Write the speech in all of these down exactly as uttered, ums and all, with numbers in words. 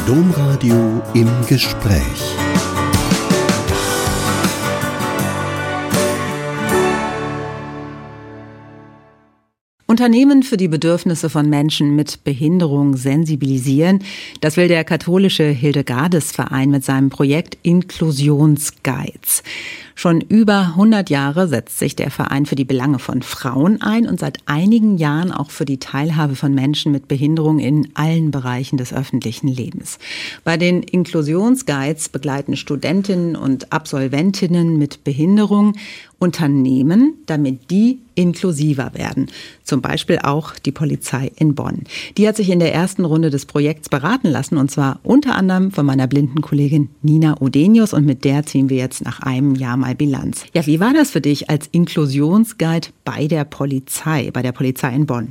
Domradio im Gespräch. Unternehmen für die Bedürfnisse von Menschen mit Behinderung sensibilisieren. Das will der katholische Hildegardes-Verein mit seinem Projekt Inklusionsguides. Schon über hundert Jahre setzt sich der Verein für die Belange von Frauen ein und seit einigen Jahren auch für die Teilhabe von Menschen mit Behinderung in allen Bereichen des öffentlichen Lebens. Bei den Inklusionsguides begleiten Studentinnen und Absolventinnen mit Behinderung Unternehmen, damit die inklusiver werden. Zum Beispiel auch die Polizei in Bonn. Die hat sich in der ersten Runde des Projekts beraten lassen, und zwar unter anderem von meiner blinden Kollegin Nina Odenius, und mit der ziehen wir jetzt nach einem Jahr mal Bilanz. Ja, wie war das für dich als Inklusionsguide bei der Polizei, bei der Polizei in Bonn?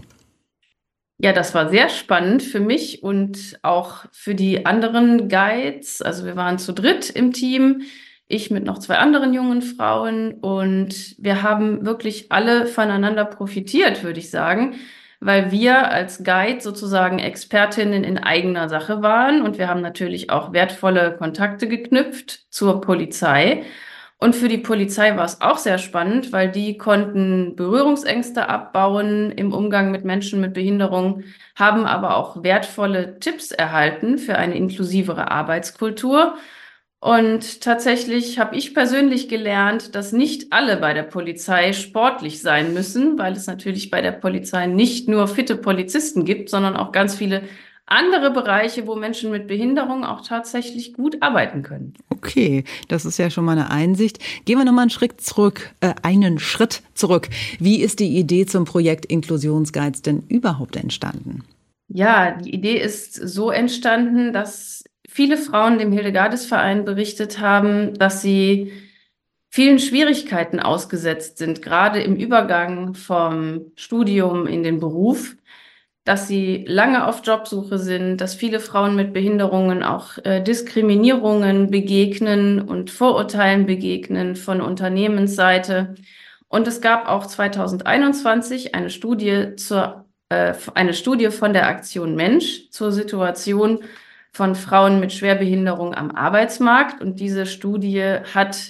Ja, das war sehr spannend für mich und auch für die anderen Guides. Also wir waren zu dritt im Team. Ich mit noch zwei anderen jungen Frauen, und wir haben wirklich alle voneinander profitiert, würde ich sagen, weil wir als Guide sozusagen Expertinnen in eigener Sache waren, und wir haben natürlich auch wertvolle Kontakte geknüpft zur Polizei. Und für die Polizei war es auch sehr spannend, weil die konnten Berührungsängste abbauen im Umgang mit Menschen mit Behinderung, haben aber auch wertvolle Tipps erhalten für eine inklusivere Arbeitskultur. Und tatsächlich habe ich persönlich gelernt, dass nicht alle bei der Polizei sportlich sein müssen, weil es natürlich bei der Polizei nicht nur fitte Polizisten gibt, sondern auch ganz viele andere Bereiche, wo Menschen mit Behinderung auch tatsächlich gut arbeiten können. Okay, das ist ja schon mal eine Einsicht. Gehen wir noch mal einen Schritt zurück, äh, einen Schritt zurück. Wie ist die Idee zum Projekt Inklusionsguides denn überhaupt entstanden? Ja, die Idee ist so entstanden, dass viele Frauen dem Hildegardes-Verein berichtet haben, dass sie vielen Schwierigkeiten ausgesetzt sind, gerade im Übergang vom Studium in den Beruf, dass sie lange auf Jobsuche sind, dass viele Frauen mit Behinderungen auch äh, Diskriminierungen begegnen und Vorurteilen begegnen von Unternehmensseite. Und es gab auch zweitausendeinundzwanzig eine Studie zur, äh, eine Studie von der Aktion Mensch zur Situation von Frauen mit Schwerbehinderung am Arbeitsmarkt. Und diese Studie hat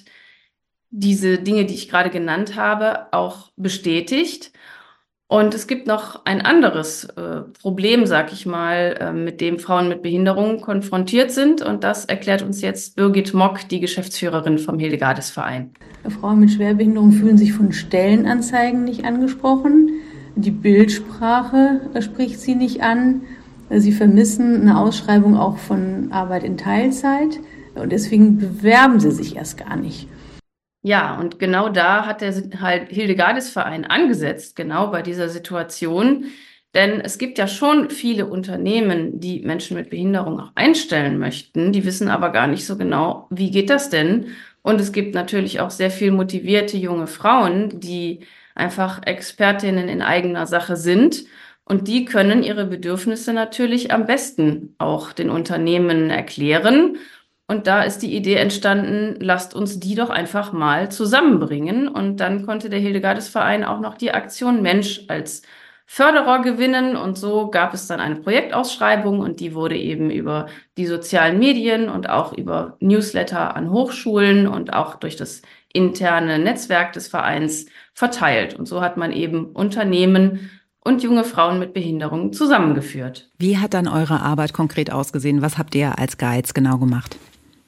diese Dinge, die ich gerade genannt habe, auch bestätigt. Und es gibt noch ein anderes äh, Problem, sag ich mal, äh, mit dem Frauen mit Behinderung konfrontiert sind. Und das erklärt uns jetzt Birgit Mock, die Geschäftsführerin vom Hildegardes-Verein. Frauen mit Schwerbehinderung fühlen sich von Stellenanzeigen nicht angesprochen. Die Bildsprache äh, spricht sie nicht an. Sie vermissen eine Ausschreibung auch von Arbeit in Teilzeit, und deswegen bewerben sie sich erst gar nicht. Ja, und genau da hat der halt Hildegardes-Verein angesetzt, genau bei dieser Situation. Denn es gibt ja schon viele Unternehmen, die Menschen mit Behinderung auch einstellen möchten. Die wissen aber gar nicht so genau, wie geht das denn? Und es gibt natürlich auch sehr viel motivierte junge Frauen, die einfach Expertinnen in eigener Sache sind. Und die können ihre Bedürfnisse natürlich am besten auch den Unternehmen erklären. Und da ist die Idee entstanden, lasst uns die doch einfach mal zusammenbringen. Und dann konnte der Hildegardes-Verein auch noch die Aktion Mensch als Förderer gewinnen. Und so gab es dann eine Projektausschreibung, und die wurde eben über die sozialen Medien und auch über Newsletter an Hochschulen und auch durch das interne Netzwerk des Vereins verteilt. Und so hat man eben Unternehmen und junge Frauen mit Behinderung zusammengeführt. Wie hat dann eure Arbeit konkret ausgesehen? Was habt ihr als Guides genau gemacht?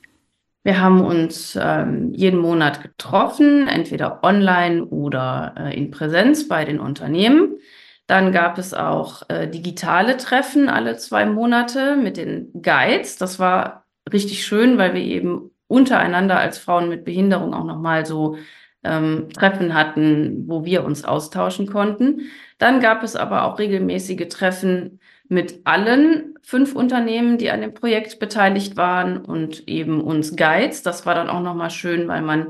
Wir haben uns ähm, jeden Monat getroffen, entweder online oder äh, in Präsenz bei den Unternehmen. Dann gab es auch äh, digitale Treffen alle zwei Monate mit den Guides. Das war richtig schön, weil wir eben untereinander als Frauen mit Behinderung auch nochmal so ähm, Treffen hatten, wo wir uns austauschen konnten. Dann gab es aber auch regelmäßige Treffen mit allen fünf Unternehmen, die an dem Projekt beteiligt waren, und eben uns Guides. Das war dann auch nochmal schön, weil man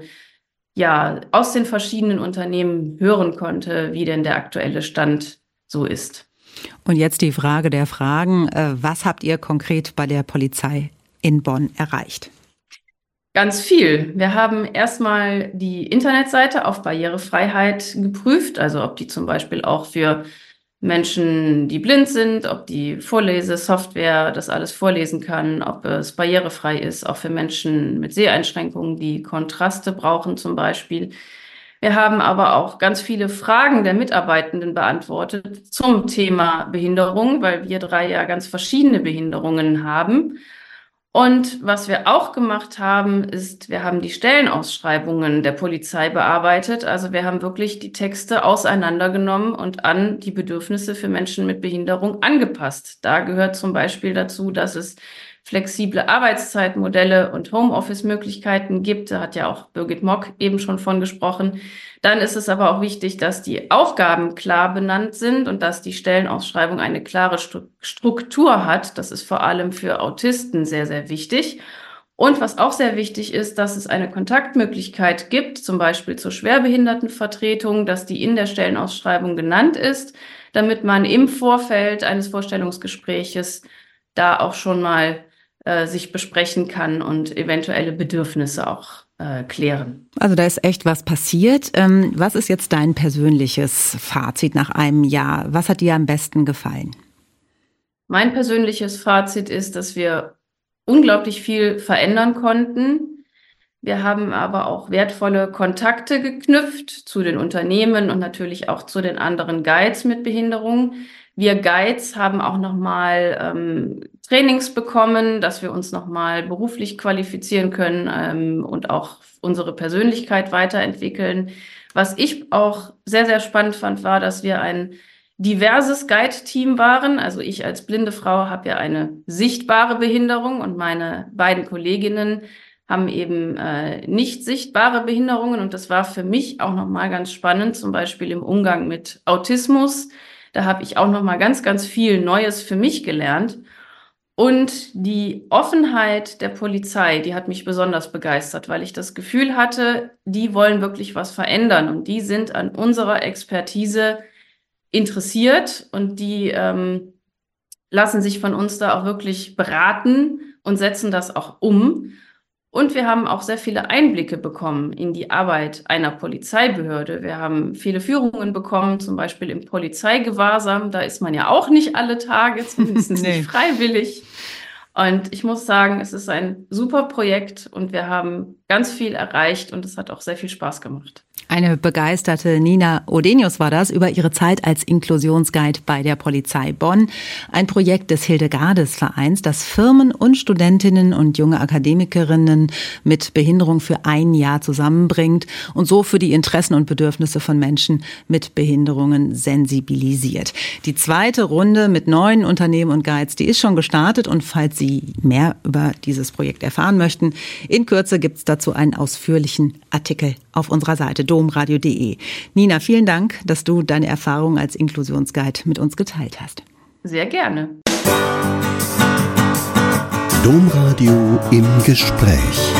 ja aus den verschiedenen Unternehmen hören konnte, wie denn der aktuelle Stand so ist. Und jetzt die Frage der Fragen. Was habt ihr konkret bei der Polizei in Bonn erreicht? Ganz viel. Wir haben erstmal die Internetseite auf Barrierefreiheit geprüft, also ob die zum Beispiel auch für Menschen, die blind sind, ob die Vorlesesoftware das alles vorlesen kann, ob es barrierefrei ist, auch für Menschen mit Seheinschränkungen, die Kontraste brauchen zum Beispiel. Wir haben aber auch ganz viele Fragen der Mitarbeitenden beantwortet zum Thema Behinderung, weil wir drei ja ganz verschiedene Behinderungen haben. Und was wir auch gemacht haben, ist, wir haben die Stellenausschreibungen der Polizei bearbeitet. Also wir haben wirklich die Texte auseinandergenommen und an die Bedürfnisse für Menschen mit Behinderung angepasst. Da gehört zum Beispiel dazu, dass es flexible Arbeitszeitmodelle und Homeoffice-Möglichkeiten gibt. Da hat ja auch Birgit Mock eben schon von gesprochen. Dann ist es aber auch wichtig, dass die Aufgaben klar benannt sind und dass die Stellenausschreibung eine klare Struktur hat. Das ist vor allem für Autisten sehr, sehr wichtig. Und was auch sehr wichtig ist, dass es eine Kontaktmöglichkeit gibt, zum Beispiel zur Schwerbehindertenvertretung, dass die in der Stellenausschreibung genannt ist, damit man im Vorfeld eines Vorstellungsgespräches da auch schon mal äh, sich besprechen kann und eventuelle Bedürfnisse auch äh, klären. Also da ist echt was passiert. Ähm, was ist jetzt dein persönliches Fazit nach einem Jahr? Was hat dir am besten gefallen? Mein persönliches Fazit ist, dass wir unglaublich viel verändern konnten. Wir haben aber auch wertvolle Kontakte geknüpft zu den Unternehmen und natürlich auch zu den anderen Guides mit Behinderung. Wir Guides haben auch nochmal ähm, Trainings bekommen, dass wir uns nochmal beruflich qualifizieren können ähm, und auch unsere Persönlichkeit weiterentwickeln. Was ich auch sehr, sehr spannend fand, war, dass wir ein diverses Guide-Team waren. Also ich als blinde Frau habe ja eine sichtbare Behinderung und meine beiden Kolleginnen haben eben äh, nicht sichtbare Behinderungen. Und das war für mich auch nochmal ganz spannend, zum Beispiel im Umgang mit Autismus. Da habe ich auch noch mal ganz, ganz viel Neues für mich gelernt. Und die Offenheit der Polizei, die hat mich besonders begeistert, weil ich das Gefühl hatte, die wollen wirklich was verändern. Und die sind an unserer Expertise interessiert und die ähm, lassen sich von uns da auch wirklich beraten und setzen das auch um. Und wir haben auch sehr viele Einblicke bekommen in die Arbeit einer Polizeibehörde. Wir haben viele Führungen bekommen, zum Beispiel im Polizeigewahrsam. Da ist man ja auch nicht alle Tage, zumindest nee. nicht freiwillig. Und ich muss sagen, es ist ein super Projekt und wir haben ganz viel erreicht und es hat auch sehr viel Spaß gemacht. Eine begeisterte Nina Odenius war das über ihre Zeit als Inklusionsguide bei der Polizei Bonn. Ein Projekt des Hildegardes-Vereins, das Firmen und Studentinnen und junge Akademikerinnen mit Behinderung für ein Jahr zusammenbringt und so für die Interessen und Bedürfnisse von Menschen mit Behinderungen sensibilisiert. Die zweite Runde mit neuen Unternehmen und Guides, die ist schon gestartet und falls Sie mehr über dieses Projekt erfahren möchten, in Kürze gibt es dazu einen ausführlichen Artikel auf unserer Seite domradio punkt de. Nina, vielen Dank, dass du deine Erfahrungen als Inklusionsguide mit uns geteilt hast. Sehr gerne. Domradio im Gespräch.